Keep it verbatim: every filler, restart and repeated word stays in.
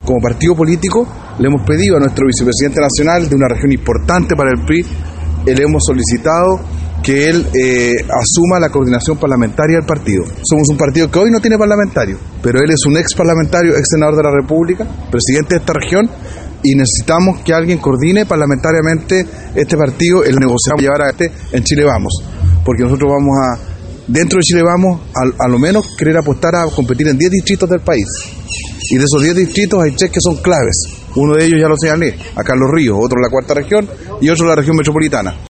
como partido político, le hemos pedido a nuestro vicepresidente nacional de una región importante para el P R I, le hemos solicitado que él eh, asuma la coordinación parlamentaria del partido. Somos un partido que hoy no tiene parlamentario, pero él es un ex parlamentario, ex senador de la República, presidente de esta región, y necesitamos que alguien coordine parlamentariamente este partido, el negociar llevar a este en Chile Vamos, porque nosotros vamos a, dentro de Chile Vamos, a, a lo menos querer apostar a competir en diez distritos del país. Y de esos diez distritos hay tres que son claves. Uno de ellos ya lo señalé, a Carlos Ríos, otro la cuarta región y otro la región metropolitana.